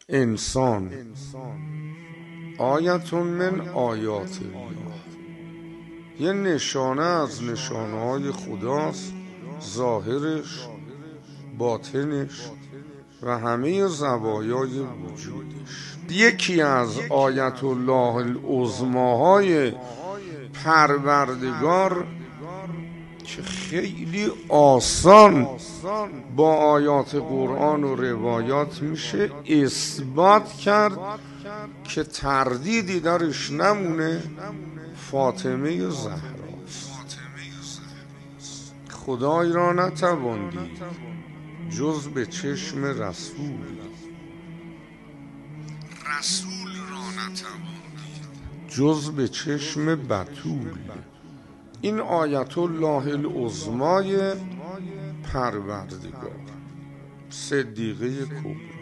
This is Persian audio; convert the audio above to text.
انسان آیتون من آیات الله، یه نشانه از نشانه های خداست، ظاهرش، باطنش و همه زوایای وجودش. یکی از آیت الله العظماهای پروردگار که خیلی آسان با آیات قرآن و روایات میشه اثبات کرد که تردیدی درش نمونه، فاطمه زهراست. خدای را نتوان دید جز به چشم رسول، رسول را نتوان دید جز به چشم بتول. این آیت الله العظمای پروردگار، صدیقه کبری.